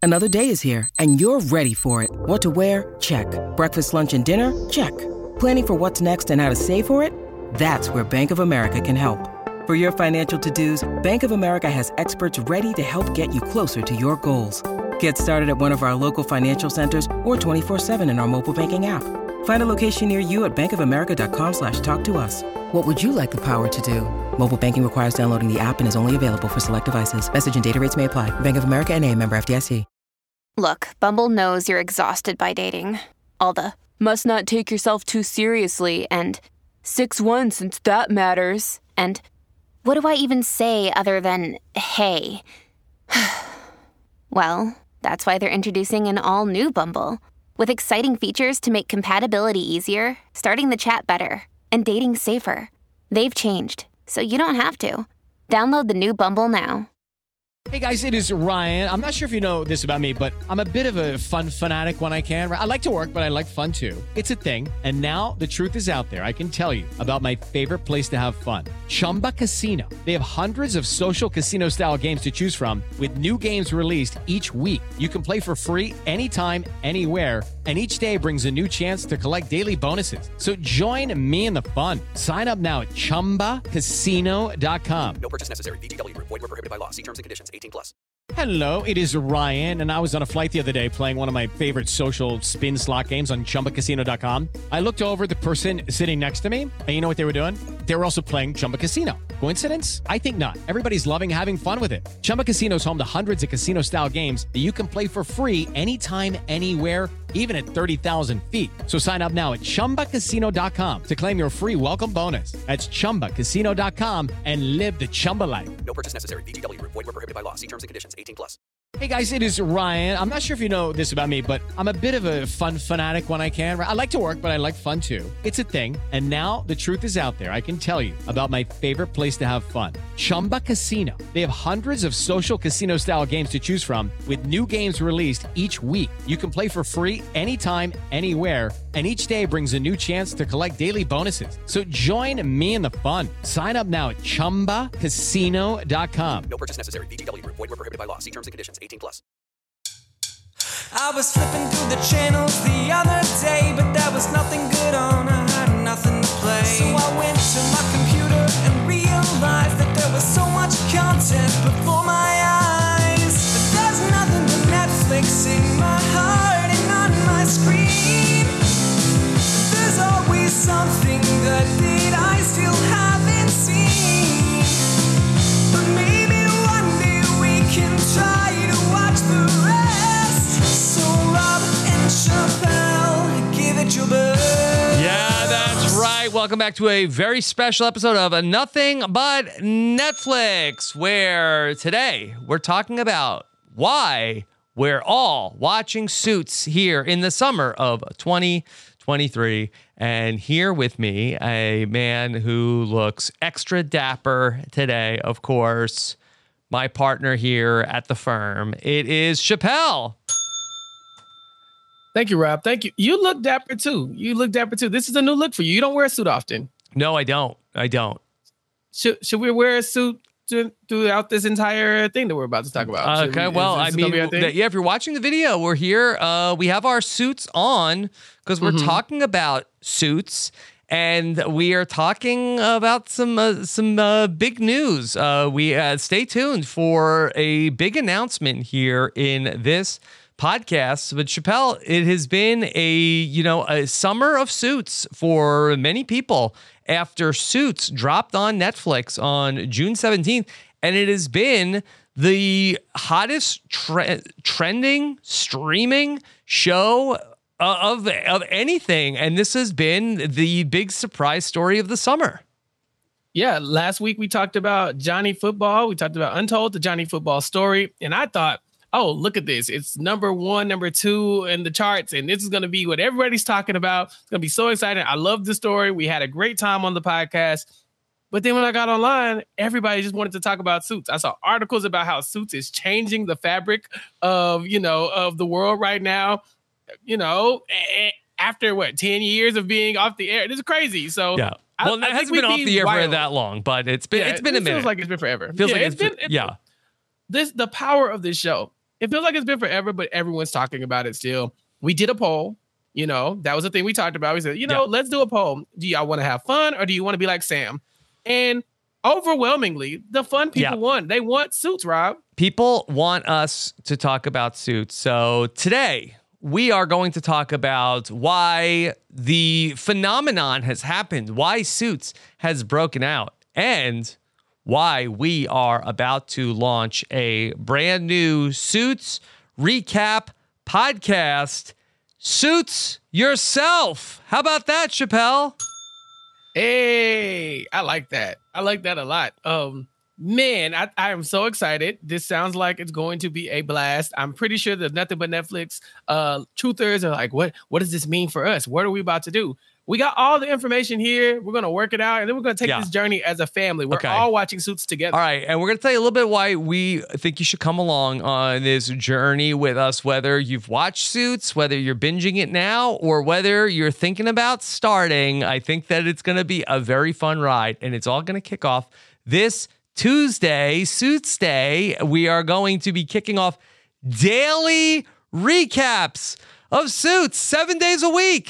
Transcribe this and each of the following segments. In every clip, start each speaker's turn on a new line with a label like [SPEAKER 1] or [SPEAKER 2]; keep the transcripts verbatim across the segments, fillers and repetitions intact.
[SPEAKER 1] Another day is here, and you're ready for it. What to wear? Check. Breakfast, lunch, and dinner? Check. Planning for what's next and how to save for it? That's where Bank of America can help. For your financial to-dos, Bank of America has experts ready to help get you closer to your goals. Get started at one of our local financial centers or twenty-four seven in our mobile banking app. Find a location near you at bankofamerica.com slash talk to us. What would you like the power to do? Mobile banking requires downloading the app and is only available for select devices. Message and data rates may apply. Bank of America N A, member F D I C.
[SPEAKER 2] Look, Bumble knows you're exhausted by dating. All the must not take yourself too seriously and six one since that matters. And what do I even say other than hey? Well, that's why they're introducing an all-new Bumble with exciting features to make compatibility easier, starting the chat better, and dating safer. They've changed, so you don't have to. Download the new Bumble now.
[SPEAKER 3] Hey guys, it is Ryan. I'm not sure if you know this about me, but I'm a bit of a fun fanatic when I can. I like to work, but I like fun too. It's a thing. And now the truth is out there. I can tell you about my favorite place to have fun. Chumba Casino. They have hundreds of social casino style games to choose from with new games released each week. You can play for free anytime, anywhere. And each day brings a new chance to collect daily bonuses. So join me in the fun. Sign up now at chumba casino dot com.
[SPEAKER 4] No purchase necessary. V G W. Void where prohibited by law. See terms and conditions. eighteen plus.
[SPEAKER 3] Hello, it is Ryan, and I was on a flight the other day playing one of my favorite social spin slot games on chumba casino dot com. I looked over at the person sitting next to me, and you know what they were doing? They were also playing Chumba Casino. Coincidence? I think not. Everybody's loving having fun with it. Chumba Casino is home to hundreds of casino-style games that you can play for free anytime, anywhere, even at thirty thousand feet. So sign up now at chumba casino dot com to claim your free welcome bonus. That's chumba casino dot com and live the Chumba life.
[SPEAKER 4] No purchase necessary. V G W. Void where prohibited by law. See terms and conditions. eighteen plus.
[SPEAKER 3] Hey guys, it is Ryan. I'm not sure if you know this about me, but I'm a bit of a fun fanatic when I can. I like to work, but I like fun too. It's a thing. And now the truth is out there. I can tell you about my favorite place to have fun. Chumba Casino. They have hundreds of social casino style games to choose from with new games released each week. You can play for free anytime, anywhere. And each day brings a new chance to collect daily bonuses. So join me in the fun. Sign up now at chumba casino dot com.
[SPEAKER 4] No purchase necessary. V G W. Void where prohibited by law. See terms and conditions. eighteen plus.
[SPEAKER 5] I was flipping through the channels the other day, but there was nothing good on. I had nothing to play. So I went to my computer and realized that there was so much content before my eyes. But there's nothing but Netflix in my heart and on my screen. There's always something good that I still haven't seen. But maybe one day we can try to watch the rest. So Rob and Chappelle, give it your best.
[SPEAKER 6] Yeah, that's right. Welcome back to a very special episode of Nothing But Netflix, where today we're talking about why we're all watching Suits here in the summer of twenty twenty-three. And here with me, a man who looks extra dapper today, of course, my partner here at the firm. It is Chappelle.
[SPEAKER 7] Thank you, Rob. Thank you. You look dapper too. You look dapper too. This is a new look for you. You don't wear a suit often.
[SPEAKER 6] No, I don't. I don't.
[SPEAKER 7] Should should we wear a suit to, throughout this entire thing that we're about to talk about?
[SPEAKER 6] Okay,
[SPEAKER 7] we,
[SPEAKER 6] well,
[SPEAKER 7] is,
[SPEAKER 6] I
[SPEAKER 7] is
[SPEAKER 6] mean, yeah, if you're watching the video, we're here. Uh, we have our suits on because we're
[SPEAKER 7] Mm-hmm.
[SPEAKER 6] talking about Suits. And we are talking about some uh, some uh, big news. Uh, we uh, stay tuned for a big announcement here in this podcast. But Chappelle, it has been a you know a summer of Suits for many people after Suits dropped on Netflix on June seventeenth, and it has been the hottest tre- trending streaming show Uh, of of anything, and this has been the big surprise story of the summer.
[SPEAKER 7] Yeah, last week we talked about Johnny Football. We talked about Untold, the Johnny Football story, and I thought, oh, look at this. It's number one, number two in the charts, and this is going to be what everybody's talking about. It's going to be so exciting. I love the story. We had a great time on the podcast. But then when I got online, everybody just wanted to talk about Suits. I saw articles about how Suits is changing the fabric of, you know, of the world right now. You know, after what, ten years of being off the air, this is crazy. So
[SPEAKER 6] yeah, well,
[SPEAKER 7] I,
[SPEAKER 6] it
[SPEAKER 7] I
[SPEAKER 6] hasn't been off the air for that long, but it's been
[SPEAKER 7] yeah,
[SPEAKER 6] it's been
[SPEAKER 7] it
[SPEAKER 6] a minute.
[SPEAKER 7] Feels like it's been forever.
[SPEAKER 6] Feels
[SPEAKER 7] yeah,
[SPEAKER 6] like
[SPEAKER 7] it's
[SPEAKER 6] it's been,
[SPEAKER 7] been it's,
[SPEAKER 6] yeah.
[SPEAKER 7] This the power of this show it feels like it's been forever, but everyone's talking about it still. We did a poll. You know, that was the thing we talked about. We said, you know, yeah. let's do a poll. Do y'all want to have fun or do you want to be like Sam? And overwhelmingly, the fun people yeah. won. They want Suits, Rob.
[SPEAKER 6] People want us to talk about Suits. So today we are going to talk about why the phenomenon has happened, why Suits has broken out, and why we are about to launch a brand new Suits recap podcast. Suits yourself. How about that, Chappelle?
[SPEAKER 7] Hey, I like that. I like that a lot. Um, man, I, I am so excited. This sounds like it's going to be a blast. I'm pretty sure that Nothing But Netflix uh, truthers are like, what, what does this mean for us? What are we about to do? We got all the information here. We're going to work it out, and then we're going to take yeah. this journey as a family. We're okay. all watching Suits together.
[SPEAKER 6] All right, and we're going to tell you a little bit why we think you should come along on this journey with us, whether you've watched Suits, whether you're binging it now, or whether you're thinking about starting. I think that it's going to be a very fun ride, and it's all going to kick off this Tuesday, Suits Day. We are going to be kicking off daily recaps of Suits, seven days a week.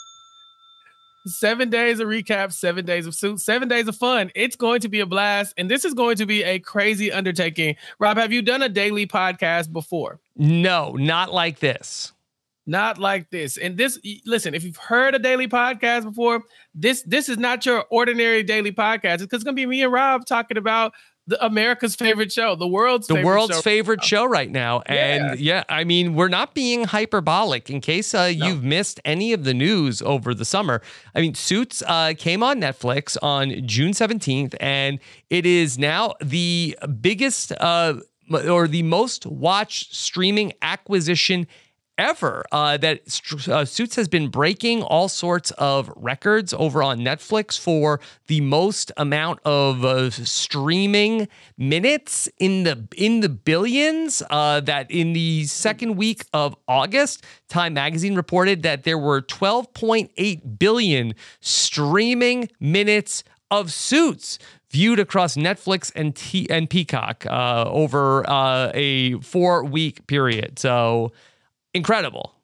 [SPEAKER 7] Seven days of recap, seven days of Suits, seven days of fun. It's going to be a blast, and this is going to be a crazy undertaking. Rob, have you done a daily podcast before?
[SPEAKER 6] No, not like this.
[SPEAKER 7] Not like this. And this, listen, if you've heard a daily podcast before, this this is not your ordinary daily podcast. It's because it's going to be me and Rob talking about the America's favorite show, the world's
[SPEAKER 6] the
[SPEAKER 7] favorite
[SPEAKER 6] world's
[SPEAKER 7] show.
[SPEAKER 6] favorite show right now. And yeah. yeah, I mean, we're not being hyperbolic. In case uh, no. you've missed any of the news over the summer, I mean, Suits uh, came on Netflix on June seventeenth, and it is now the biggest uh, or the most watched streaming acquisition ever. Uh, that uh, Suits has been breaking all sorts of records over on Netflix for the most amount of uh, streaming minutes in the in the billions. Uh, that in the second week of August, Time Magazine reported that there were twelve point eight billion streaming minutes of Suits viewed across Netflix and T- and Peacock uh, over uh, a four-week period. So incredible.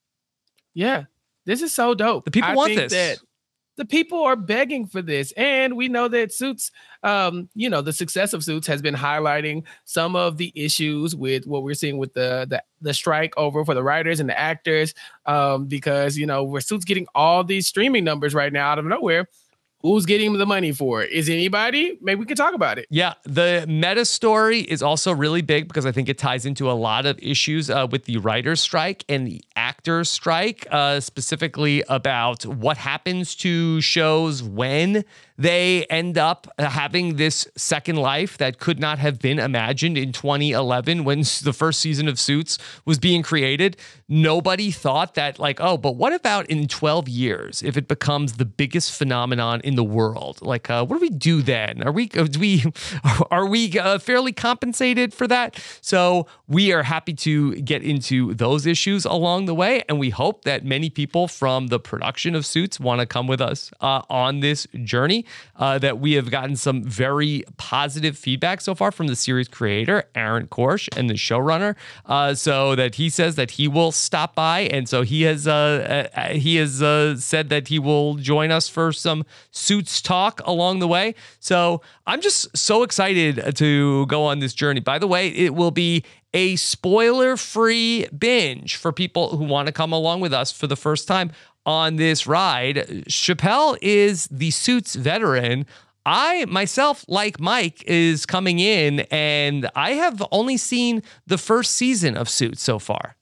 [SPEAKER 7] Yeah, this is so dope.
[SPEAKER 6] The people
[SPEAKER 7] I
[SPEAKER 6] want
[SPEAKER 7] think
[SPEAKER 6] this.
[SPEAKER 7] That the people are begging for this. And we know that Suits, um, you know, the success of Suits has been highlighting some of the issues with what we're seeing with the the, the strike over for the writers and the actors. Um, because, you know, we're Suits getting all these streaming numbers right now out of nowhere. Who's getting the money for it? Is anybody? Maybe we can talk about it.
[SPEAKER 6] Yeah, the Meta story is also really big because I think it ties into a lot of issues uh, with the writer's strike and the actor's strike, uh, specifically about what happens to shows when they end up having this second life that could not have been imagined in twenty eleven when the first season of Suits was being created. Nobody thought that, like, oh, but what about in twelve years if it becomes the biggest phenomenon in the world? Like, uh, what do we do then? Are we do we are we uh, fairly compensated for that? So we are happy to get into those issues along the way, and we hope that many people from the production of Suits want to come with us uh, on this journey. Uh, that we have gotten some very positive feedback so far from the series creator, Aaron Korsh, and the showrunner. Uh, so that he says that he will stop by, and so he has uh, uh, he has uh, said that he will join us for some Suits talk along the way. So I'm just so excited to go on this journey. By the way, it will be a spoiler-free binge for people who want to come along with us for the first time on this ride. Chappelle is the Suits veteran. I, myself, like Mike, is coming in, and I have only seen the first season of Suits so far.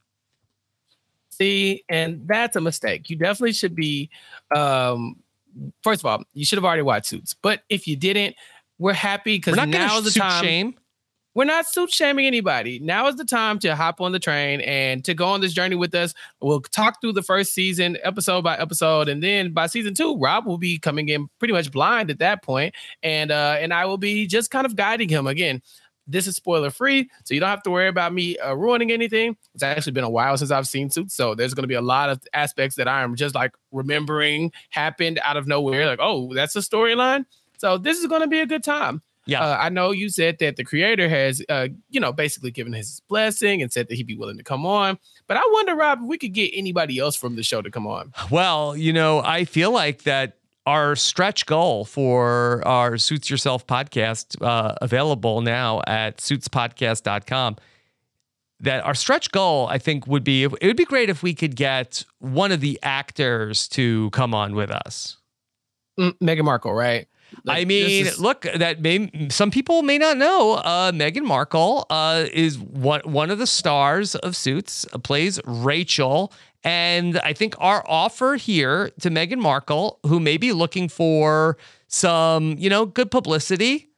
[SPEAKER 7] See, and that's a mistake. You definitely should be, um, first of all, you should have already watched Suits. But if you didn't, we're happy because now is the
[SPEAKER 6] suit
[SPEAKER 7] time.
[SPEAKER 6] Shame.
[SPEAKER 7] We're not suit shaming anybody. Now is the time to hop on the train and to go on this journey with us. We'll talk through the first season, episode by episode, and then by season two, Rob will be coming in pretty much blind at that point, and uh, and I will be just kind of guiding him. Again, this is spoiler free, so you don't have to worry about me uh, ruining anything. It's actually been a while since I've seen Suits, so there's going to be a lot of aspects that I am just like remembering happened out of nowhere. Like, oh, that's a storyline. So this is going to be a good time.
[SPEAKER 6] Yeah.
[SPEAKER 7] Uh, I know you said that the creator has, uh, you know, basically given his blessing and said that he'd be willing to come on. But I wonder, Rob, if we could get anybody else from the show to come on.
[SPEAKER 6] Well, you know, I feel like that our stretch goal for our Suits Yourself podcast, uh, available now at suits podcast dot com, that our stretch goal, I think, would be, it would be great if we could get one of the actors to come on with us.
[SPEAKER 7] Mm, Meghan Markle, right? Like,
[SPEAKER 6] I mean,
[SPEAKER 7] is-
[SPEAKER 6] look, that may, some people may not know, uh, Meghan Markle uh, is one, one of the stars of Suits, uh, plays Rachel. And I think our offer here to Meghan Markle, who may be looking for some, you know, good publicity,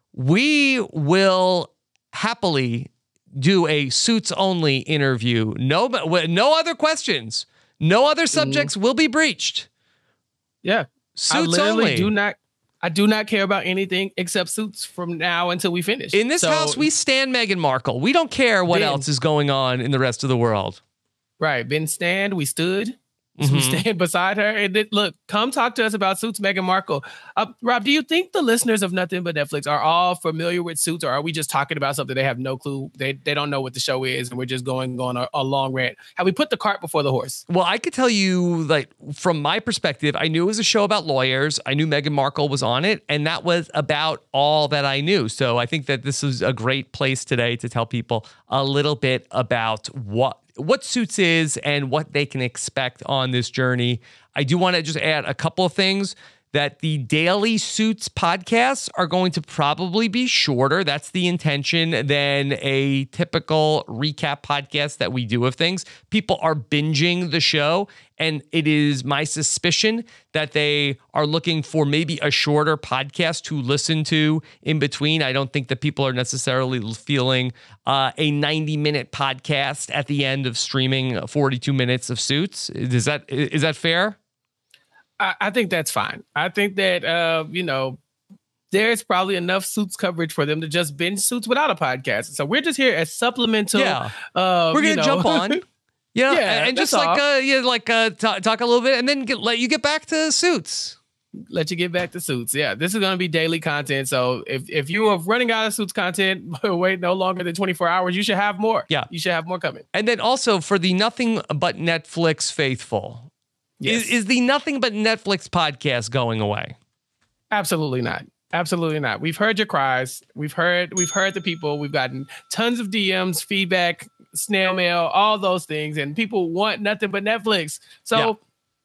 [SPEAKER 6] we will happily do a Suits only interview. No, no other questions. No other subjects mm. will be breached.
[SPEAKER 7] Yeah.
[SPEAKER 6] Suits
[SPEAKER 7] I literally
[SPEAKER 6] only.
[SPEAKER 7] do not I do not care about anything except Suits from now until we finish.
[SPEAKER 6] In this
[SPEAKER 7] so,
[SPEAKER 6] house, we stand Meghan Markle. We don't care what
[SPEAKER 7] Ben,
[SPEAKER 6] else is going on in the rest of the world.
[SPEAKER 7] Right. Ben stand, we stood.
[SPEAKER 6] Mm-hmm.
[SPEAKER 7] We stand beside her. And then, look, come talk to us about Suits, Meghan Markle. Uh, Rob, do you think the listeners of Nothing But Netflix are all familiar with Suits, or are we just talking about something they have no clue? They they don't know what the show is, and we're just going on a, a long rant. Have we put the cart before the horse?
[SPEAKER 6] Well, I could tell you, like, from my perspective, I knew it was a show about lawyers. I knew Meghan Markle was on it, and that was about all that I knew. So I think that this is a great place today to tell people a little bit about what what Suits is and what they can expect on this journey. I do want to just add a couple of things, that the daily Suits podcasts are going to probably be shorter. That's the intention than a typical recap podcast that we do of things. People are binging the show, and it is my suspicion that they are looking for maybe a shorter podcast to listen to in between. I don't think that people are necessarily feeling uh, a ninety minute podcast at the end of streaming forty-two minutes of Suits. Is that is that fair?
[SPEAKER 7] I, I think that's fine. I think that, uh, you know, there's probably enough Suits coverage for them to just binge Suits without a podcast. So we're just here as supplemental.
[SPEAKER 6] Yeah.
[SPEAKER 7] Uh,
[SPEAKER 6] we're going to jump on. Yeah,
[SPEAKER 7] yeah,
[SPEAKER 6] and just
[SPEAKER 7] like
[SPEAKER 6] all. uh, yeah, like uh, t- talk a little bit, and then get, let you get back to Suits.
[SPEAKER 7] Let you get back to Suits. Yeah, this is going to be daily content. So if if you are running out of Suits content, wait no longer than twenty-four hours, you should have more.
[SPEAKER 6] Yeah,
[SPEAKER 7] you should have more coming.
[SPEAKER 6] And then also for the Nothing But Netflix faithful,
[SPEAKER 7] yes.
[SPEAKER 6] is, is the Nothing But Netflix podcast going away?
[SPEAKER 7] Absolutely not. Absolutely not. We've heard your cries. We've heard we've heard the people. We've gotten tons of D Ms, feedback, snail mail, all those things, and people want Nothing But Netflix. So yeah.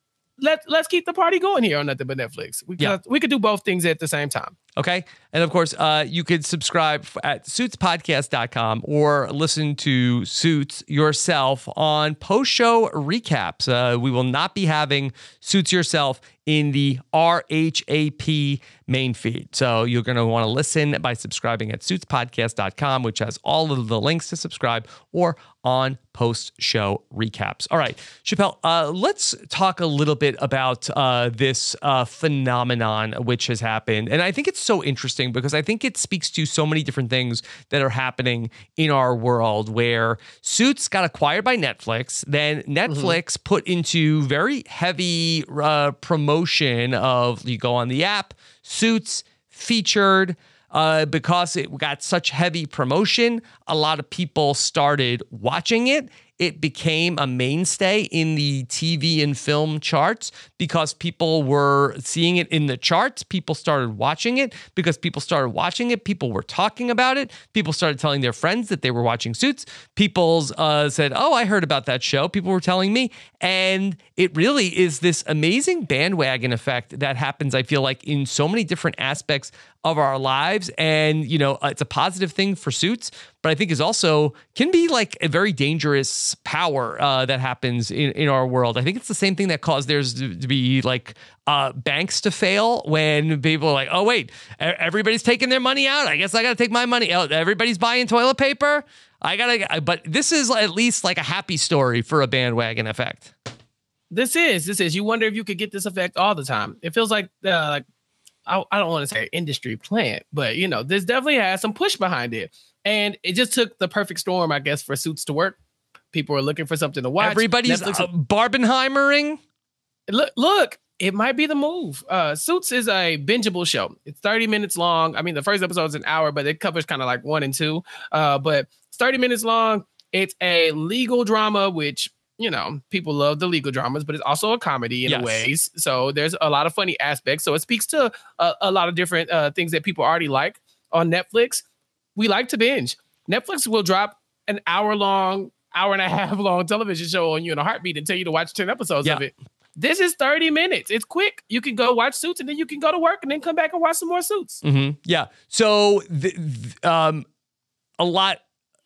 [SPEAKER 7] let let's keep the party going here on Nothing But Netflix. We
[SPEAKER 6] yeah.
[SPEAKER 7] could, we could do both things at the same time.
[SPEAKER 6] Okay. And of course, uh, you could subscribe at suits podcast dot com or listen to Suits yourself on post-show recaps. Uh, we will not be having Suits yourself in the R H A P main feed. So you're going to want to listen by subscribing at suits podcast dot com, which has all of the links to subscribe, or on post-show recaps. All right, Chappelle, uh, let's talk a little bit about uh, this uh, phenomenon which has happened. And I think it's so interesting because I think it speaks to so many different things that are happening in our world, where Suits got acquired by Netflix, then Netflix mm-hmm. put into very heavy uh, promotion of, you go on the app, Suits featured. Uh, because it got such heavy promotion, a lot of people started watching it. It became a mainstay in the T V and film charts because people were seeing it in the charts. People started watching it because people started watching it. People were talking about it. People started telling their friends that they were watching Suits. People uh, said, oh, I heard about that show. People were telling me. And it really is this amazing bandwagon effect that happens, I feel like, in so many different aspects of our lives. And, you know, it's a positive thing for Suits, but I think is also can be like a very dangerous power uh, that happens in, in our world. I think it's the same thing that caused theirs to, to be like uh, banks to fail, when people are like, oh, wait, everybody's taking their money out. I guess I got to take my money out. Everybody's buying toilet paper. I got to, but this is at least like a happy story for a bandwagon effect.
[SPEAKER 7] This is, this is, you wonder if you could get this effect all the time. It feels like, uh, like, I, I don't want to say industry plant, but, you know, this definitely has some push behind it. And it just took the perfect storm, I guess, for Suits to work. People are looking for something to watch.
[SPEAKER 6] Everybody's uh, Barbenheimering.
[SPEAKER 7] Look, look, it might be the move. Uh, Suits is a bingeable show. It's thirty minutes long. I mean, the first episode is an hour, but it covers kind of like one and two. Uh, but it's thirty minutes long. It's a legal drama, which, you know, people love the legal dramas, but it's also a comedy in
[SPEAKER 6] Yes.
[SPEAKER 7] a ways. So there's a lot of funny aspects. So it speaks to a, a lot of different uh, things that people already like on Netflix. We like to binge. Netflix will drop an hour long, hour and a half long television show on you in a heartbeat and tell you to watch ten episodes
[SPEAKER 6] Yeah.
[SPEAKER 7] of it. This is thirty minutes. It's quick. You can go watch Suits and then you can go to work and then come back and watch some more Suits.
[SPEAKER 6] Mm-hmm. Yeah. So, th- th- um, a lot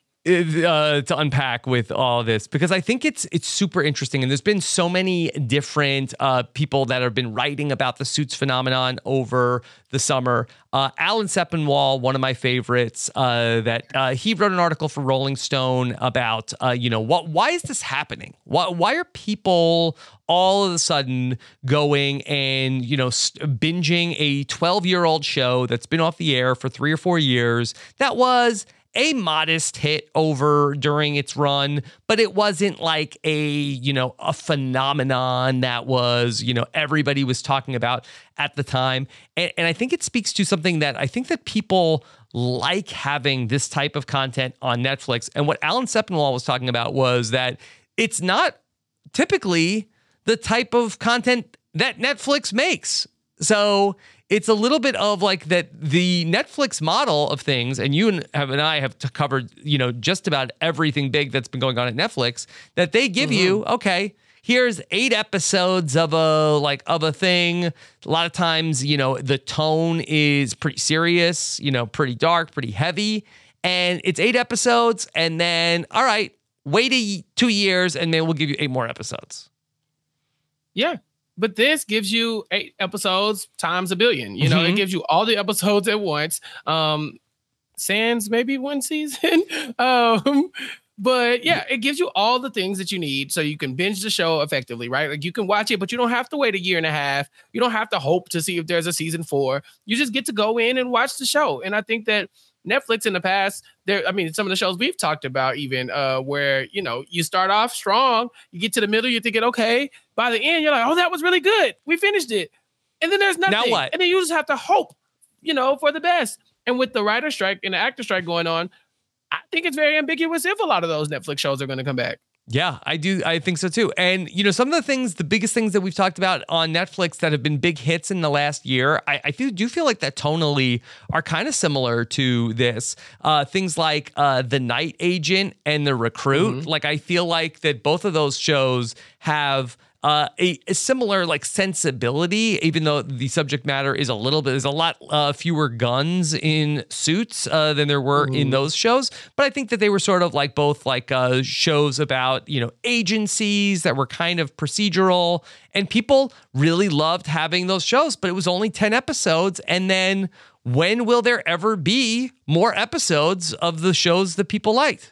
[SPEAKER 6] uh, to unpack with all this, because I think it's it's super interesting, and there's been so many different uh, people that have been writing about the Suits phenomenon over the summer. Uh, Alan Sepinwall, one of my favorites, uh, that uh, he wrote an article for Rolling Stone about, uh, you know, what why is this happening? Why why are people all of a sudden going and, you know, binging a twelve-year-old show that's been off the air for three or four years that was a modest hit over during its run, but it wasn't like a, you know, a phenomenon that was, you know, everybody was talking about at the time. And, and I think it speaks to something that I think that people like having this type of content on Netflix. And what Alan Sepinwall was talking about was that it's not typically the type of content that Netflix makes. So it's a little bit of like that the Netflix model of things, and you and, have, and I have t- covered, you know, just about everything big that's been going on at Netflix, that they give mm-hmm. you, okay, here's eight episodes of a like of a thing. A lot of times, you know, the tone is pretty serious, you know, pretty dark, pretty heavy, and it's eight episodes, and then all right, wait a, two years, and then we'll give you eight more episodes.
[SPEAKER 7] Yeah. But this gives you eight episodes times a billion. You know,
[SPEAKER 6] Mm-hmm.
[SPEAKER 7] it gives you all the episodes at once. Um, sans maybe one season. um, but yeah, it gives you all the things that you need so you can binge the show effectively, right? Like you can watch it, but you don't have to wait a year and a half. You don't have to hope to see if there's a season four. You just get to go in and watch the show. And I think that Netflix in the past, there, I mean, some of the shows we've talked about even uh, where, you know, you start off strong, you get to the middle, you're thinking, okay, by the end, you're like, oh, that was really good. We finished it. And then there's nothing.
[SPEAKER 6] Now what?
[SPEAKER 7] And then you just have to hope, you know, for the best. And with the writer strike and the actor strike going on, I think it's very ambiguous if a lot of those Netflix shows are going to come back.
[SPEAKER 6] Yeah, I do. I think so too. And, you know, some of the things, the biggest things that we've talked about on Netflix that have been big hits in the last year, I, I feel, do feel like that tonally are kind of similar to this. Uh, things like uh, The Night Agent and The Recruit. Mm-hmm. Like, I feel like that both of those shows have Uh, a, a similar like sensibility, even though the subject matter is a little bit, there's a lot uh, fewer guns in Suits uh, than there were mm-hmm. in those shows. But I think that they were sort of like both like uh, shows about, you know, agencies that were kind of procedural, and people really loved having those shows, but it was only ten episodes. And then when will there ever be more episodes of the shows that people liked?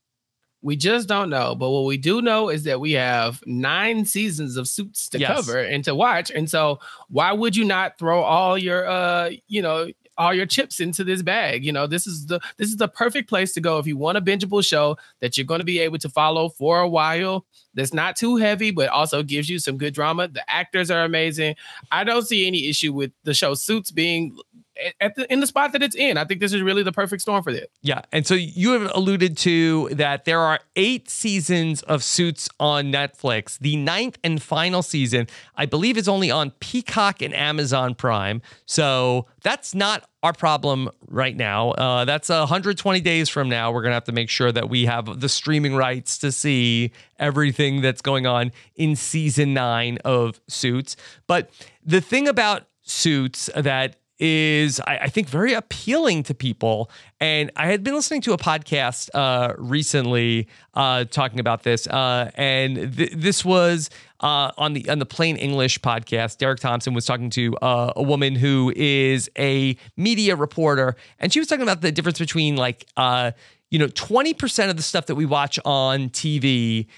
[SPEAKER 7] We just don't know. But what we do know is that we have nine seasons of Suits to
[SPEAKER 6] yes.
[SPEAKER 7] cover and to watch. And so why would you not throw all your, uh, you know, all your chips into this bag? You know, this is the this is the perfect place to go if you want a bingeable show that you're going to be able to follow for a while. That's not too heavy, but also gives you some good drama. The actors are amazing. I don't see any issue with the show Suits being at the in the spot that it's in. I think this is really the perfect storm for that.
[SPEAKER 6] Yeah. And so you have alluded to that there are eight seasons of Suits on Netflix. The ninth and final season, I believe, is only on Peacock and Amazon Prime. So that's not our problem right now. Uh, that's one hundred twenty days from now. We're going to have to make sure that we have the streaming rights to see everything that's going on in season nine of Suits. But the thing about Suits that is, I, I think, very appealing to people. And I had been listening to a podcast uh, recently uh, talking about this, uh, and th- this was uh, on the on the Plain English podcast. Derek Thompson was talking to uh, a woman who is a media reporter, and she was talking about the difference between like uh, you know, twenty percent of the stuff that we watch on T V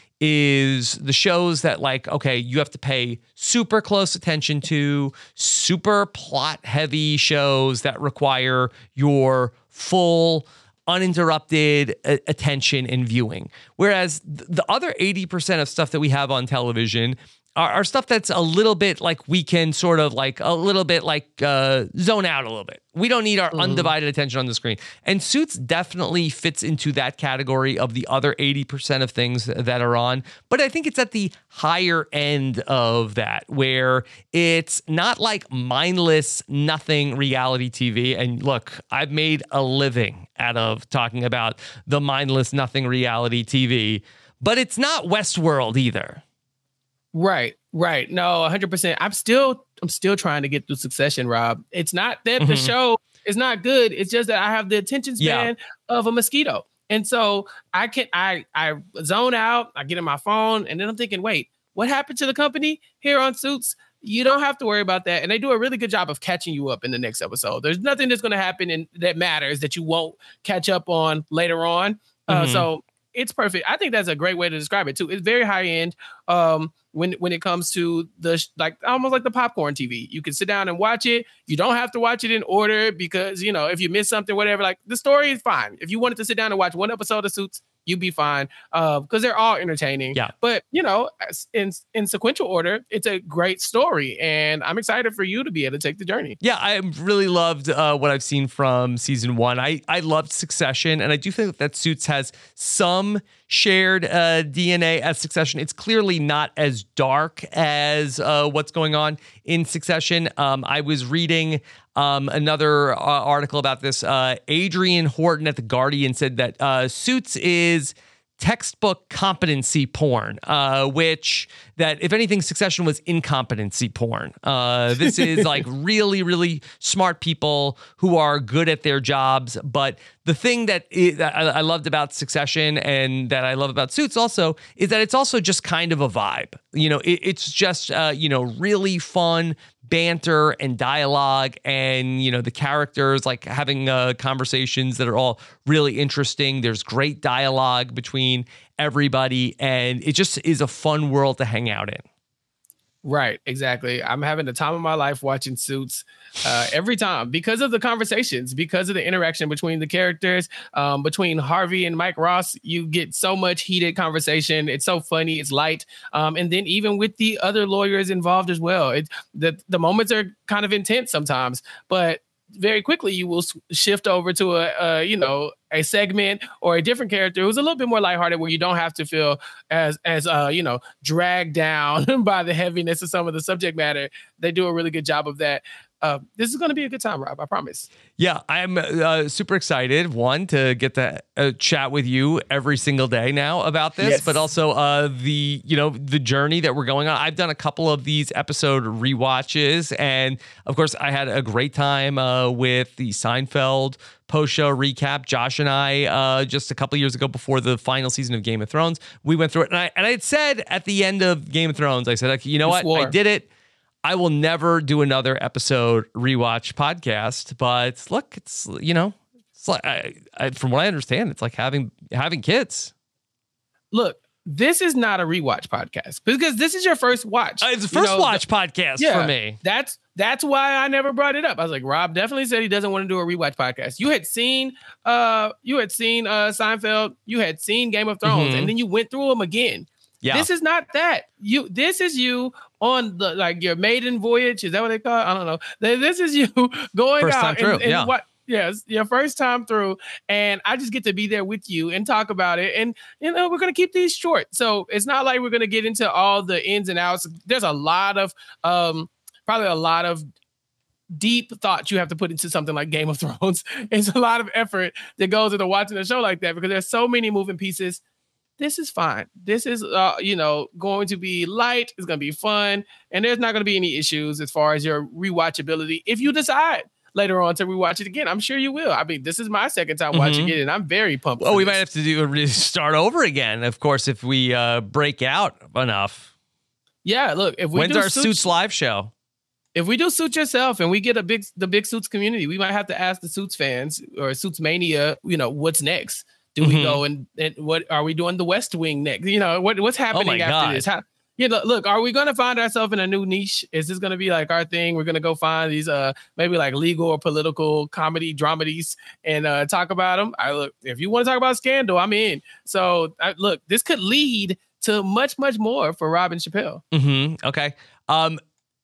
[SPEAKER 6] is the shows that, like, okay, you have to pay super close attention to, super plot heavy shows that require your full uninterrupted a- attention and viewing. Whereas th- the other eighty percent of stuff that we have on television are, are stuff that's a little bit like we can sort of like a little bit like uh, zone out a little bit. We don't need our mm-hmm. undivided attention on the screen. And Suits definitely fits into that category of the other eighty percent of things that are on. But I think it's at the higher end of that, where it's not like mindless, nothing reality T V. And look, I've made a living out of talking about the mindless, nothing reality T V, but it's not Westworld either.
[SPEAKER 7] Right, right. No, one hundred percent. I'm still I'm still trying to get through Succession, Rob. It's not that mm-hmm. the show is not good. It's just that I have the attention span yeah. of a mosquito. And so I can I I zone out, I get in my phone, and then I'm thinking, wait, what happened to the company here on Suits? You don't have to worry about that. And they do a really good job of catching you up in the next episode. There's nothing that's going to happen in, that matters that you won't catch up on later on. Mm-hmm. Uh, so it's perfect. I think that's a great way to describe it too. It's very high end. Um, when when it comes to the like almost like the popcorn T V, you can sit down and watch it. You don't have to watch it in order because, you know, if you miss something, whatever, like the story is fine. If you wanted to sit down and watch one episode of Suits, you'd be fine uh, because they're all entertaining.
[SPEAKER 6] Yeah.
[SPEAKER 7] But, you know, in in sequential order, it's a great story. And I'm excited for you to be able to take the journey.
[SPEAKER 6] Yeah, I really loved uh, what I've seen from season one. I, I loved Succession, and I do think that Suits has some shared uh, D N A as Succession. It's clearly not as dark as uh, what's going on in Succession. Um, I was reading um, another uh, article about this. Uh, Adrian Horton at The Guardian said that uh, Suits is textbook competency porn, uh, which that if anything, Succession was incompetency porn. Uh, this is like really, really smart people who are good at their jobs. But the thing that, is, that I, I loved about Succession and that I love about Suits also is that it's also just kind of a vibe. You know, it, it's just, uh, you know, really fun banter and dialogue, and you know the characters like having uh, conversations that are all really interesting. There's great dialogue between everybody, and it just is a fun world to hang out in.
[SPEAKER 7] Right, exactly. I'm having the time of my life watching Suits uh, every time because of the conversations, because of the interaction between the characters, um, between Harvey and Mike Ross. You get so much heated conversation. It's so funny. It's light. Um, and then even with the other lawyers involved as well, it, the, the moments are kind of intense sometimes, but very quickly you will shift over to a, a you know a segment or a different character who's a little bit more lighthearted, where you don't have to feel as as uh you know dragged down by the heaviness of some of the subject matter. They do a really good job of that. Uh, this is going to be a good time, Rob. I promise.
[SPEAKER 6] Yeah, I'm uh, super excited, one, to get to uh, chat with you every single day now about this, yes. but also uh, the, you know, the journey that we're going on. I've done a couple of these episode rewatches, and of course, I had a great time uh, with the Seinfeld post-show recap. Josh and I, uh, just a couple years ago before the final season of Game of Thrones, we went through it, and I, and I had said at the end of Game of Thrones, I said, you know you what, swore. I did it. I will never do another episode rewatch podcast, but look, it's, you know, it's like, I, I, from what I understand, it's like having, having kids.
[SPEAKER 7] Look, this is not a rewatch podcast because this is your first watch.
[SPEAKER 6] Uh, it's the first you know, watch the, podcast
[SPEAKER 7] yeah,
[SPEAKER 6] for me.
[SPEAKER 7] That's, that's why I never brought it up. I was like, Rob definitely said he doesn't want to do a rewatch podcast. You had seen, uh, you had seen uh, Seinfeld, you had seen Game of Thrones, mm-hmm. and then you went through them again. Yeah. This is not that. You. This is you on the like your maiden voyage. Is that what they call it? I don't know. This is you going
[SPEAKER 6] first
[SPEAKER 7] out
[SPEAKER 6] time through.
[SPEAKER 7] and, and
[SPEAKER 6] yeah.
[SPEAKER 7] what? Yes, your first time through, and I just get to be there with you and talk about it. And you know, we're gonna keep these short, so it's not like we're gonna get into all the ins and outs. There's a lot of, um, probably a lot of deep thought you have to put into something like Game of Thrones. It's a lot of effort that goes into watching a show like that because there's so many moving pieces. This is fine. This is, uh, you know, going to be light. It's going to be fun. And there's not going to be any issues as far as your rewatchability. If you decide later on to rewatch it again, I'm sure you will. I mean, this is my second time mm-hmm. watching it, and I'm very pumped.
[SPEAKER 6] Well, we
[SPEAKER 7] this.
[SPEAKER 6] might have to do start over again, of course, if we uh, break out enough.
[SPEAKER 7] Yeah, look. If we
[SPEAKER 6] When's
[SPEAKER 7] do
[SPEAKER 6] our
[SPEAKER 7] Suits,
[SPEAKER 6] Suits live show?
[SPEAKER 7] If we do Suit Yourself and we get a big, the big Suits community, we might have to ask the Suits fans or Suits Mania, you know, what's next? Do we mm-hmm. go and, and what are we doing the West Wing next? You know, what what's happening
[SPEAKER 6] oh
[SPEAKER 7] after
[SPEAKER 6] God.
[SPEAKER 7] this? How, you know, look, are we going to find ourselves in a new niche? Is this going to be like our thing? We're going to go find these uh maybe like legal or political comedy dramedies and uh, talk about them. I look, if you want to talk about Scandal, I'm in. So I, look, this could lead to much, much more for Rob and Chappelle.
[SPEAKER 6] Mm-hmm. Okay. Um,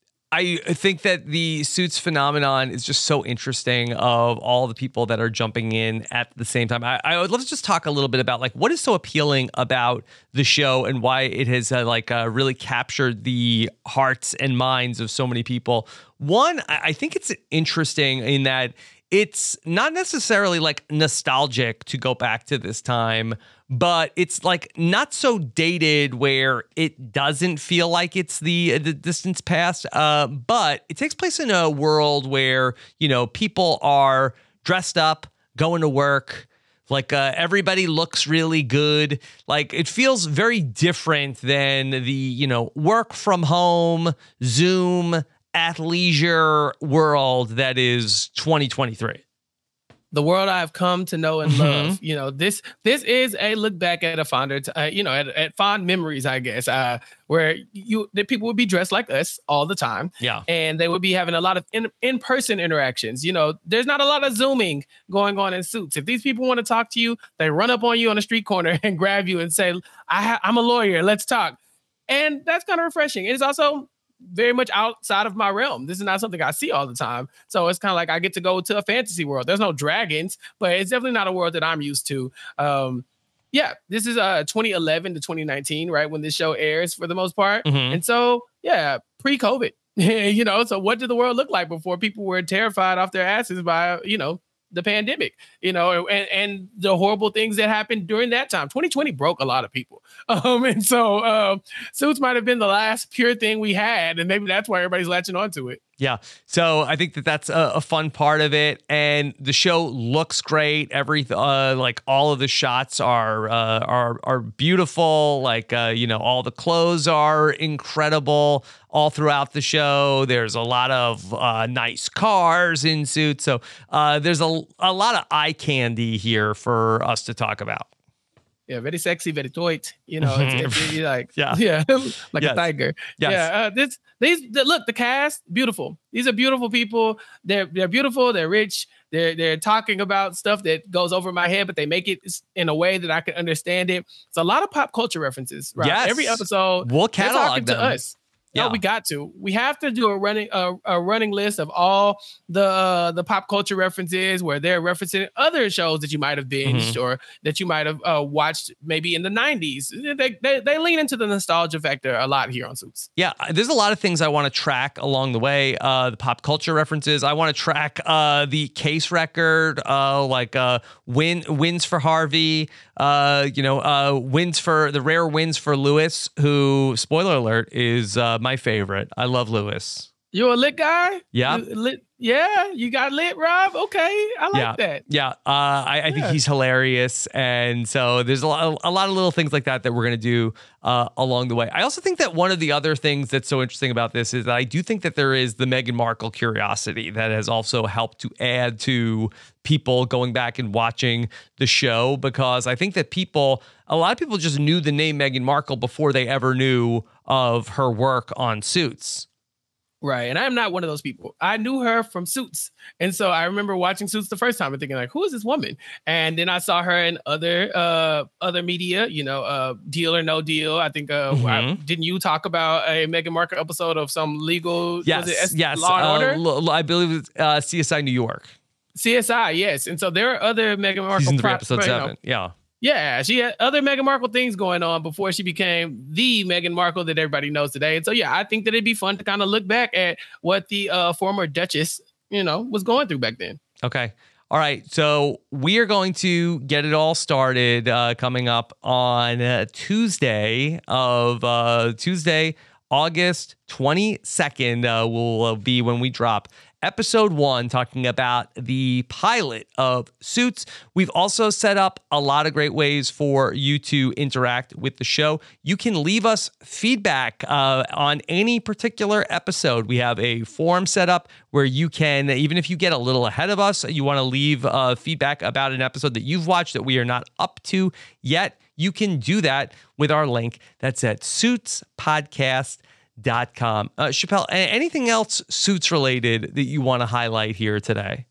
[SPEAKER 6] I think that the Suits phenomenon is just so interesting of all the people that are jumping in at the same time. I, I would love to just talk a little bit about like what is so appealing about the show and why it has uh, like uh, really captured the hearts and minds of so many people. One, I, I think it's interesting in that it's not necessarily like nostalgic to go back to this time, but it's like not so dated where it doesn't feel like it's the the distance past. Uh, but it takes place in a world where, you know, people are dressed up, going to work. Like uh, everybody looks really good. Like it feels very different than the, you know, work from home, Zoom, athleisure world that is twenty twenty-three.
[SPEAKER 7] The world I've come to know and mm-hmm. love. You know, this this is a look back at a fonder, t- uh, you know, at, at fond memories, I guess, uh, where you the people would be dressed like us all the time.
[SPEAKER 6] Yeah.
[SPEAKER 7] And they would be having a lot of in, in-person interactions. You know, there's not a lot of Zooming going on in Suits. If these people want to talk to you, they run up on you on a street corner and grab you and say, I ha- I'm a lawyer, let's talk. And that's kind of refreshing. It's also very much outside of my realm. This is not something I see all the time. So it's kind of like I get to go to a fantasy world. There's no dragons, but it's definitely not a world that I'm used to. Um, yeah, this is uh, twenty eleven to twenty nineteen, right? When this show airs for the most part. Mm-hmm. And so, yeah, pre-COVID, you know, so what did the world look like before people were terrified off their asses by, you know, the pandemic, you know, and, and the horrible things that happened during that time. twenty twenty broke a lot of people. Um, and so uh, Suits might have been the last pure thing we had. And maybe that's why everybody's latching onto it.
[SPEAKER 6] Yeah. So I think that that's a, a fun part of it. And the show looks great. Every, uh, like all of the shots are, uh, are, are beautiful. Like, uh, you know, all the clothes are incredible all throughout the show. There's a lot of, uh, nice cars in Suits. So, uh, there's a, a lot of eye candy here for us to talk about.
[SPEAKER 7] Yeah, very sexy, very tight. You know, it's, it's, it's like
[SPEAKER 6] yeah,
[SPEAKER 7] yeah, like
[SPEAKER 6] yes.
[SPEAKER 7] a tiger.
[SPEAKER 6] Yes.
[SPEAKER 7] Yeah, uh, this these the, look the cast beautiful. These are beautiful people. They're they're beautiful. They're rich. They're they're talking about stuff that goes over my head, but they make it in a way that I can understand it. It's a lot of pop culture references. Right,
[SPEAKER 6] yes.
[SPEAKER 7] every episode
[SPEAKER 6] we'll catalog
[SPEAKER 7] they're talking
[SPEAKER 6] them.
[SPEAKER 7] to us.
[SPEAKER 6] Yeah.
[SPEAKER 7] No, we got to. We have to do a running a, a running list of all the uh, the pop culture references where they're referencing other shows that you might have binged mm-hmm. or that you might have uh, watched maybe in the nineties. They, they they lean into the nostalgia factor a lot here on Suits.
[SPEAKER 6] Yeah, there's a lot of things I want to track along the way. Uh, the pop culture references. I want to track uh, the case record, uh, like uh, win wins for Harvey. Uh, you know, uh, wins for the rare wins for Lewis, who, spoiler alert, is uh, my favorite. I love Lewis.
[SPEAKER 7] You a lit guy?
[SPEAKER 6] Yeah.
[SPEAKER 7] You lit, yeah, you got lit, Rob. Okay, I like
[SPEAKER 6] yeah.
[SPEAKER 7] that.
[SPEAKER 6] Yeah, uh, I, I yeah. think he's hilarious, and so there's a lot, a lot of little things like that that we're gonna do uh, along the way. I also think that one of the other things that's so interesting about this is that I do think that there is the Meghan Markle curiosity that has also helped to add to people going back and watching the show, because I think that people, a lot of people just knew the name Meghan Markle before they ever knew of her work on Suits.
[SPEAKER 7] Right. And I'm not one of those people. I knew her from Suits. And so I remember watching Suits the first time and thinking like, who is this woman? And then I saw her in other uh, other media, you know, uh, Deal or No Deal. I think, uh, mm-hmm. I, didn't you talk about a Meghan Markle episode of some legal
[SPEAKER 6] yes,
[SPEAKER 7] was it S-
[SPEAKER 6] yes,
[SPEAKER 7] Law and
[SPEAKER 6] uh,
[SPEAKER 7] Order?
[SPEAKER 6] L- I believe it's uh, C S I New York.
[SPEAKER 7] C S I, yes. And so there are other Meghan Markle.
[SPEAKER 6] Season three,
[SPEAKER 7] pro-
[SPEAKER 6] episode
[SPEAKER 7] you know,
[SPEAKER 6] seven. Yeah.
[SPEAKER 7] Yeah, she had other Meghan Markle things going on before she became the Meghan Markle that everybody knows today. And so, yeah, I think that it'd be fun to kind of look back at what the uh, former Duchess, you know, was going through back then.
[SPEAKER 6] Okay. All right. So we are going to get it all started uh, coming up on uh, Tuesday of uh, Tuesday, August twenty-second uh, will uh, be when we drop episode one, talking about the pilot of Suits. We've also set up a lot of great ways for you to interact with the show. You can leave us feedback uh, on any particular episode. We have a forum set up where you can, even if you get a little ahead of us, you want to leave uh, feedback about an episode that you've watched that we are not up to yet, you can do that with our link. That's at suits podcast dot com. Uh, Chappelle, anything else Suits related that you want to highlight here today?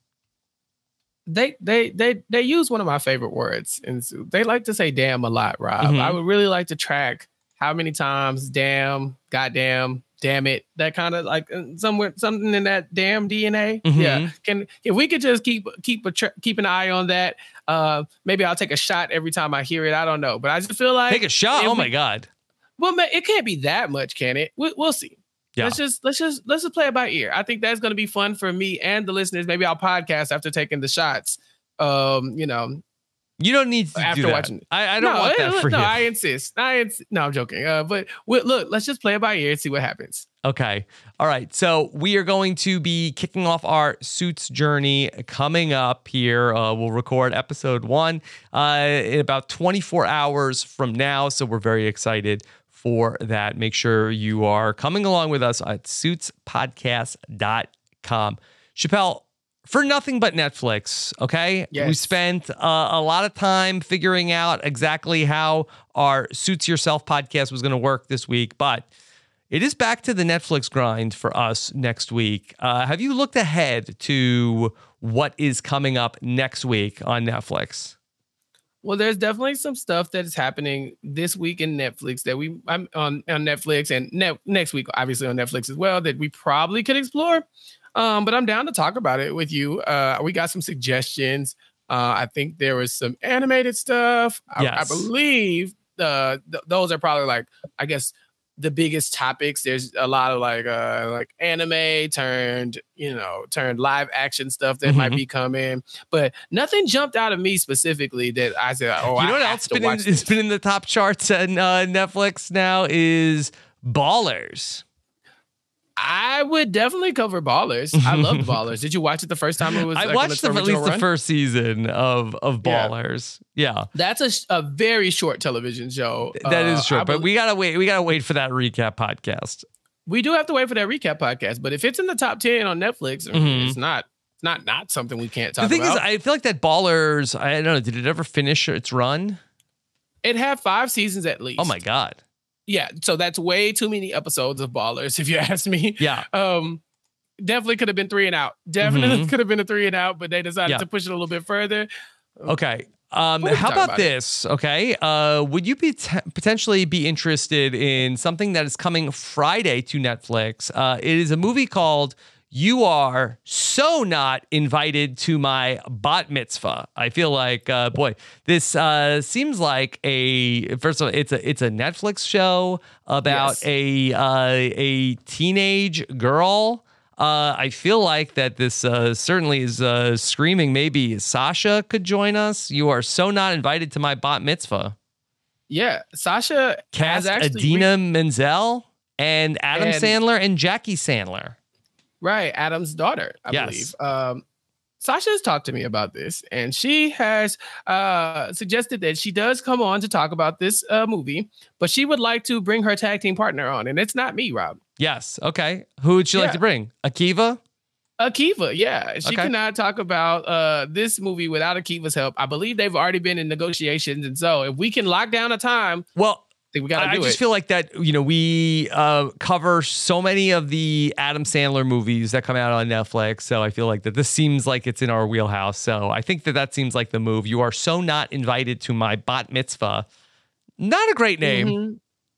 [SPEAKER 7] They they they they use one of my favorite words in Suits. They like to say "damn" a lot, Rob. Mm-hmm. I would really like to track how many times, damn, goddamn, damn it, that kind of like somewhere, something in that damn D N A.
[SPEAKER 6] Mm-hmm.
[SPEAKER 7] Yeah. Can, if we could just keep, keep a, tra- keep an eye on that. Uh, maybe I'll take a shot every time I hear it. I don't know, but I just feel like
[SPEAKER 6] take a shot. Oh
[SPEAKER 7] we,
[SPEAKER 6] my God.
[SPEAKER 7] Well, man, it can't be that much, can it? We, we'll see.
[SPEAKER 6] Yeah.
[SPEAKER 7] Let's just let's just let's just play it by ear. I think that's going to be fun for me and the listeners. Maybe I'll podcast after taking the shots. Um, you know,
[SPEAKER 6] you don't need to
[SPEAKER 7] after
[SPEAKER 6] do that.
[SPEAKER 7] watching it.
[SPEAKER 6] I, I don't
[SPEAKER 7] no,
[SPEAKER 6] want that
[SPEAKER 7] it,
[SPEAKER 6] for
[SPEAKER 7] no,
[SPEAKER 6] you.
[SPEAKER 7] I insist. I ins- no, I'm joking. Uh, but we, look, let's just play it by ear and see what happens.
[SPEAKER 6] Okay. All right. So we are going to be kicking off our Suits journey coming up here. Uh, we'll record episode one uh, in about twenty-four hours from now. So we're very excited for that. Make sure you are coming along with us at suits podcast dot com. Chappelle, for nothing but Netflix, okay?
[SPEAKER 7] Yes.
[SPEAKER 6] We spent uh, a lot of time figuring out exactly how our Suits Yourself podcast was going to work this week, but it is back to the Netflix grind for us next week. Uh, have you looked ahead to what is coming up next week on Netflix?
[SPEAKER 7] Well, there's definitely some stuff that is happening this week in Netflix that we I'm on on Netflix and ne- next week, obviously on Netflix as well, that we probably could explore. Um, but I'm down to talk about it with you. Uh, we got some suggestions. Uh, I think there was some animated stuff. I,
[SPEAKER 6] Yes.
[SPEAKER 7] I believe uh, th- those are probably like, I guess, the biggest topics. There's a lot of like uh like anime turned, you know, turned live action stuff that
[SPEAKER 6] Mm-hmm.
[SPEAKER 7] might be coming, but nothing jumped out of me specifically that I said, oh,
[SPEAKER 6] You know
[SPEAKER 7] I
[SPEAKER 6] what
[SPEAKER 7] have
[SPEAKER 6] else
[SPEAKER 7] to
[SPEAKER 6] been
[SPEAKER 7] watch
[SPEAKER 6] in,
[SPEAKER 7] this.
[SPEAKER 6] has been in the top charts on uh, Netflix now is Ballers.
[SPEAKER 7] I would definitely cover Ballers. I loved Ballers. Did you watch it the first time it was?
[SPEAKER 6] I
[SPEAKER 7] like, on
[SPEAKER 6] watched
[SPEAKER 7] its
[SPEAKER 6] the, at
[SPEAKER 7] original
[SPEAKER 6] least the
[SPEAKER 7] run?
[SPEAKER 6] first season of of
[SPEAKER 7] Yeah.
[SPEAKER 6] Ballers. Yeah,
[SPEAKER 7] That's a, sh- a very short television show.
[SPEAKER 6] that is
[SPEAKER 7] Uh,
[SPEAKER 6] true.
[SPEAKER 7] I
[SPEAKER 6] But
[SPEAKER 7] bel-
[SPEAKER 6] we gotta wait. We gotta wait for that recap podcast.
[SPEAKER 7] we do have to wait for that recap podcast. But if it's in the top ten on Netflix,
[SPEAKER 6] Mhm.
[SPEAKER 7] it's not. It's not not something we can't talk
[SPEAKER 6] The thing
[SPEAKER 7] about.
[SPEAKER 6] is, I feel like that Ballers. I don't know. Did it ever finish its run?
[SPEAKER 7] It had five seasons at least.
[SPEAKER 6] Oh my God.
[SPEAKER 7] Yeah, so that's way too many episodes of Ballers, if you ask me.
[SPEAKER 6] Yeah.
[SPEAKER 7] Um, definitely could have been three and out. Definitely
[SPEAKER 6] Mhm.
[SPEAKER 7] could have been a three and out, but they decided
[SPEAKER 6] Yeah.
[SPEAKER 7] to push it a little bit further.
[SPEAKER 6] Okay. Um,
[SPEAKER 7] But we can
[SPEAKER 6] how
[SPEAKER 7] talk
[SPEAKER 6] about
[SPEAKER 7] about it.
[SPEAKER 6] this? Okay. Uh, would you be t- potentially be interested in something that is coming Friday to Netflix? Uh, it is a movie called You Are So Not Invited to My Bat Mitzvah. I feel like, uh, boy, this uh, seems like a first of all, it's a it's a Netflix show about
[SPEAKER 7] Yes.
[SPEAKER 6] a uh, a teenage girl. Uh, I feel like that this uh, certainly is uh, screaming. Maybe Sasha could join us. You are so not invited to my bat mitzvah.
[SPEAKER 7] Yeah, Sasha
[SPEAKER 6] Cast
[SPEAKER 7] has actually
[SPEAKER 6] Adina Menzel and Adam
[SPEAKER 7] And-
[SPEAKER 6] Sandler and Jackie Sandler.
[SPEAKER 7] Right, Adam's daughter, I
[SPEAKER 6] Yes.
[SPEAKER 7] believe. Um, Sasha has talked to me about this, and she has uh, suggested that she does come on to talk about this uh, movie, but she would like to bring her tag team partner on, and it's not me, Rob.
[SPEAKER 6] Yes. Okay. Who would you like
[SPEAKER 7] Yeah.
[SPEAKER 6] to bring? Akiva?
[SPEAKER 7] Akiva, yeah. She
[SPEAKER 6] Okay.
[SPEAKER 7] cannot talk about uh, this movie without Akiva's help. I believe they've already been in negotiations, and so if we can lock down a time,
[SPEAKER 6] Well,
[SPEAKER 7] I think we got to
[SPEAKER 6] I
[SPEAKER 7] do
[SPEAKER 6] just
[SPEAKER 7] it.
[SPEAKER 6] feel like that, you know, we uh, cover so many of the Adam Sandler movies that come out on Netflix. So I feel like that this seems like it's in our wheelhouse. So I think that that seems like the move. You are so not invited to my bat mitzvah. Not a great name.
[SPEAKER 7] Mhm.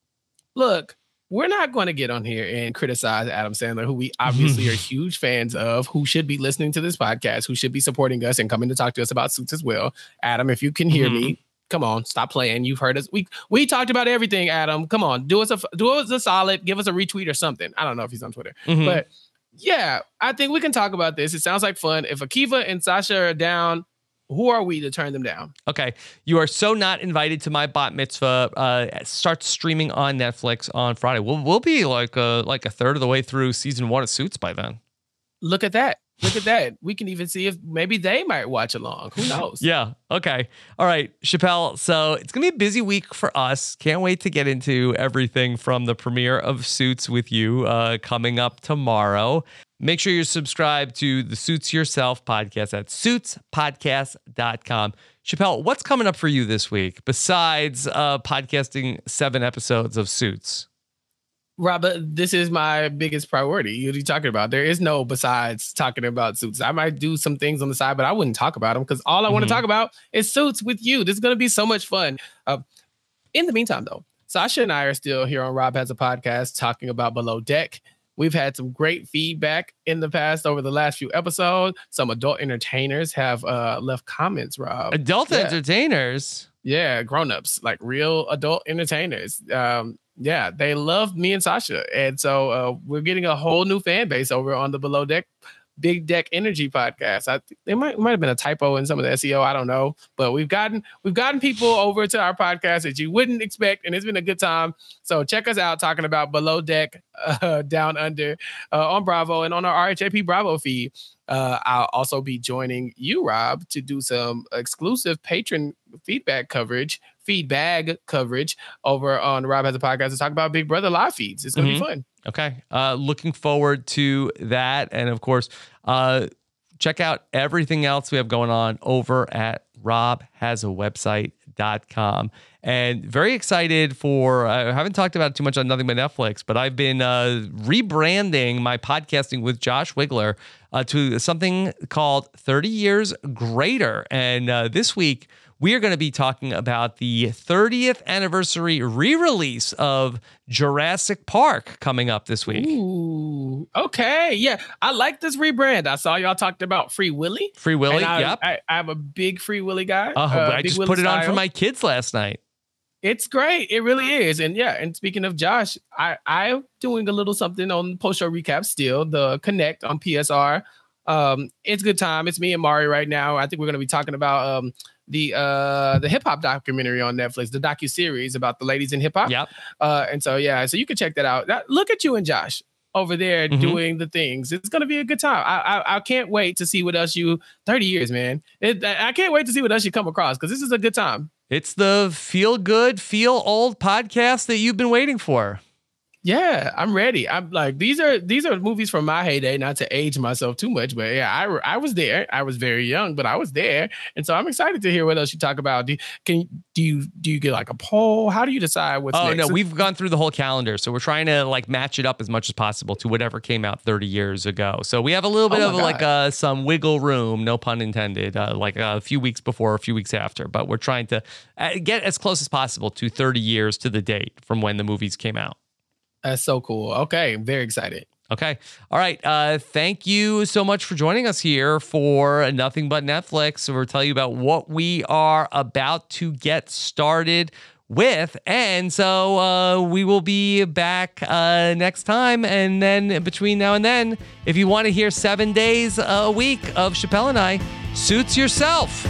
[SPEAKER 7] Look, we're not going to get on here and criticize Adam Sandler, who we obviously are huge fans of, who should be listening to this podcast, who should be supporting us and coming to talk to us about Suits as well. Adam, if you can hear me, come on, stop playing. You've heard us. We we talked about everything, Adam. Come on, do us a do us a solid. Give us a retweet or something. I don't know if he's on Twitter,
[SPEAKER 6] Mhm.
[SPEAKER 7] but yeah, I think we can talk about this. It sounds like fun. If Akiva and Sasha are down, who are we to turn them down?
[SPEAKER 6] Okay. You are so not invited to my bat mitzvah. Uh, it starts streaming on Netflix on Friday. We'll, we'll be like a, like a third of the way through season one of Suits by then.
[SPEAKER 7] Look at that. Look at that. We can even see if maybe they might watch along. Who knows?
[SPEAKER 6] Yeah. Okay. All right, Chappelle. So it's going to be a busy week for us. Can't wait to get into everything from the premiere of Suits with you uh, coming up tomorrow. Make sure you're subscribed to the Suits Yourself podcast at suits podcast dot com. Chappelle, what's coming up for you this week besides uh, podcasting seven episodes of Suits?
[SPEAKER 7] Robert, this is my biggest priority. What are you talking about? There is no besides talking about Suits. I might do some things on the side, but I wouldn't talk about them because all I want
[SPEAKER 6] Mhm.
[SPEAKER 7] to talk about is Suits with you. This is going to be so much fun. Uh, in the meantime, though, Sasha and I are still here on Rob Has a Podcast talking about Below Deck. We've had some great feedback in the past over the last few episodes. Some adult entertainers have uh, left comments, Rob.
[SPEAKER 6] Adult
[SPEAKER 7] yeah.
[SPEAKER 6] entertainers?
[SPEAKER 7] Yeah, grown-ups, like real adult entertainers. Um, yeah, they love me and Sasha. And so uh, we're getting a whole new fan base over on the Below Deck Big Deck Energy podcast. I think there might might have been a typo in some of the S E O. I don't know, but we've gotten we've gotten people over to our podcast that you wouldn't expect, and it's been a good time. So check us out talking about Below Deck uh, Down Under uh, on Bravo and on our R H A P Bravo feed. Uh, I'll also be joining you, Rob, to do some exclusive patron feedback coverage, feedback coverage over on Rob Has a Podcast to talk about Big Brother live feeds. It's gonna mm-hmm. be fun.
[SPEAKER 6] Okay. Uh, looking forward to that. And of course, uh, check out everything else we have going on over at rob has a website dot com. And very excited for, I haven't talked about it too much on Nothing But Netflix, but I've been uh, rebranding my podcasting with Josh Wigler uh, to something called thirty years Greater. And uh, this week, we are going to be talking about the thirtieth anniversary re-release of Jurassic Park coming up this week.
[SPEAKER 7] Ooh, okay. Yeah, I like this rebrand. I saw y'all talked about Free Willy.
[SPEAKER 6] Free Willy,
[SPEAKER 7] I,
[SPEAKER 6] yep.
[SPEAKER 7] I, I have a big Free Willy guy.
[SPEAKER 6] Oh,
[SPEAKER 7] uh,
[SPEAKER 6] I just Willy put it style. on for my kids last night.
[SPEAKER 7] It's great. It really is. And yeah, and speaking of Josh, I, I'm doing a little something on post-show recap still, the Connect on P S R. Um, it's a good time. It's me and Mari right now. I think we're going to be talking about um, the uh, the hip hop documentary on Netflix, the docuseries about the ladies in hip hop.
[SPEAKER 6] Yep.
[SPEAKER 7] Uh, and so, yeah, so you can check that out. That, look at you and Josh over there mm-hmm. doing the things. It's going to be a good time. I, I I can't wait to see what else you, thirty years, man. It, I can't wait to see what else you come across because this is a good time.
[SPEAKER 6] It's the feel good, feel old podcast that you've been waiting for.
[SPEAKER 7] Yeah, I'm ready. I'm like, these are these are movies from my heyday, not to age myself too much, but yeah, I, I was there. I was very young, but I was there. And so I'm excited to hear what else you talk about. Do, can do you do you get like a poll? How do you decide what's
[SPEAKER 6] oh,
[SPEAKER 7] next?
[SPEAKER 6] no, we've gone through the whole calendar. So we're trying to like match it up as much as possible to whatever came out thirty years ago. So we have a little bit oh of God. like uh, some wiggle room, no pun intended, uh, like a few weeks before, a few weeks after. But we're trying to get as close as possible to thirty years to the date from when the movies came out.
[SPEAKER 7] That's so cool. Okay, I'm very excited.
[SPEAKER 6] Okay. All right. Uh, thank you so much for joining us here for Nothing But Netflix. So we'll tell you about what we are about to get started with. And so uh, we will be back uh, next time. And then between now and then, if you want to hear seven days a week of Chappelle and I, suits yourself.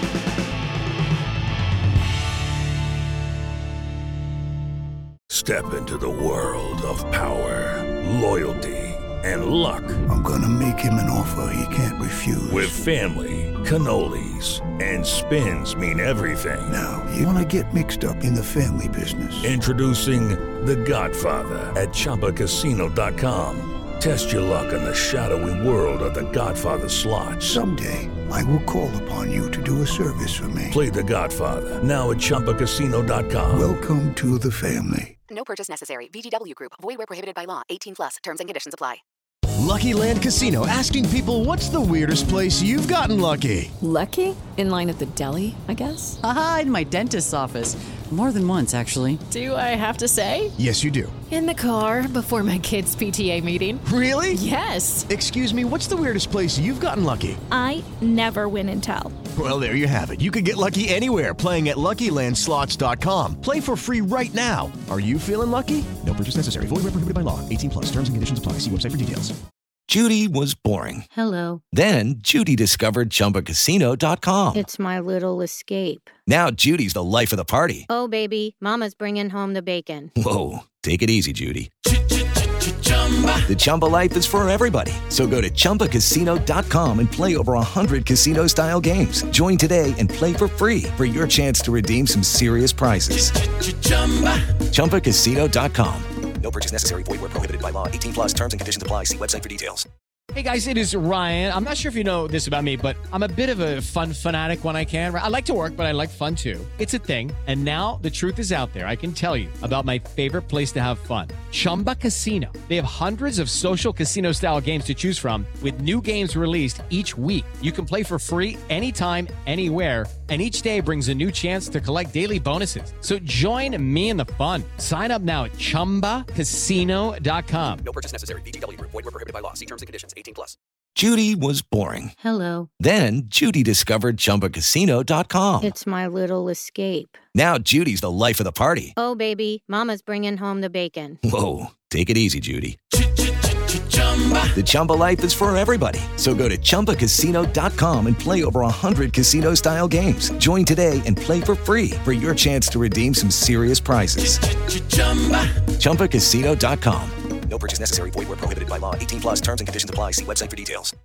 [SPEAKER 8] Step into the world of power, loyalty, and luck.
[SPEAKER 9] I'm gonna make him an offer he can't refuse.
[SPEAKER 8] With family, cannolis, and spins mean everything.
[SPEAKER 9] Now, you wanna get mixed up in the family business.
[SPEAKER 8] Introducing The Godfather at Chumba Casino dot com. Test your luck in the shadowy world of The Godfather slot.
[SPEAKER 9] Someday, I will call upon you to do a service for me.
[SPEAKER 8] Play The Godfather, now at Chumba Casino dot com.
[SPEAKER 9] Welcome to the family.
[SPEAKER 10] No purchase necessary. V G W Group. Void where prohibited by law. eighteen plus. Terms and conditions apply.
[SPEAKER 11] Lucky Land Casino, asking people, what's the weirdest place you've gotten lucky?
[SPEAKER 12] Lucky? In line at the deli, I guess?
[SPEAKER 13] Aha, in my dentist's office. More than once, actually.
[SPEAKER 12] Do I have to say?
[SPEAKER 11] Yes, you do.
[SPEAKER 12] In the car before my kids' P T A meeting.
[SPEAKER 11] Really?
[SPEAKER 12] Yes.
[SPEAKER 11] Excuse me, what's the weirdest place you've gotten lucky?
[SPEAKER 14] I never win and tell.
[SPEAKER 11] Well, there you have it. You can get lucky anywhere, playing at Lucky Land Slots dot com. Play for free right now. Are you feeling lucky? No purchase necessary. Void where prohibited by law. eighteen plus. Terms and conditions apply. See website for details.
[SPEAKER 15] Judy was boring.
[SPEAKER 16] Hello.
[SPEAKER 15] Then Judy discovered Chumba Casino dot com.
[SPEAKER 16] It's my little escape.
[SPEAKER 15] Now Judy's the life of the party.
[SPEAKER 16] Oh, baby, mama's bringing home the bacon.
[SPEAKER 15] Whoa, take it easy, Judy. The Chumba life is for everybody. So go to Chumba Casino dot com and play over one hundred casino-style games. Join today and play for free for your chance to redeem some serious prizes. Chumba Casino dot com.
[SPEAKER 4] No purchase necessary. Void where prohibited by law. eighteen plus terms and conditions apply. See website for details.
[SPEAKER 3] Hey guys, it is Ryan. I'm not sure if you know this about me, but I'm a bit of a fun fanatic when I can. I like to work, but I like fun too. It's a thing. And now the truth is out there. I can tell you about my favorite place to have fun. Chumba Casino. They have hundreds of social casino style games to choose from with new games released each week. You can play for free anytime, anywhere. And each day brings a new chance to collect daily bonuses. So join me in the fun. Sign up now at chumba casino dot com.
[SPEAKER 4] No purchase necessary. V G W Group. Void where prohibited by law. See terms and conditions. eighteen plus.
[SPEAKER 15] Judy was boring.
[SPEAKER 16] Hello.
[SPEAKER 15] Then Judy discovered chumba casino dot com.
[SPEAKER 16] It's my little escape.
[SPEAKER 15] Now Judy's the life of the party.
[SPEAKER 16] Oh, baby, mama's bringing home the bacon.
[SPEAKER 15] Whoa, take it easy, Judy. The Chumba life is for everybody. So go to chumba casino dot com and play over one hundred casino-style games. Join today and play for free for your chance to redeem some serious prizes. chumba casino dot com.
[SPEAKER 4] No purchase necessary. Void where prohibited by law. eighteen plus terms and conditions apply. See website for details.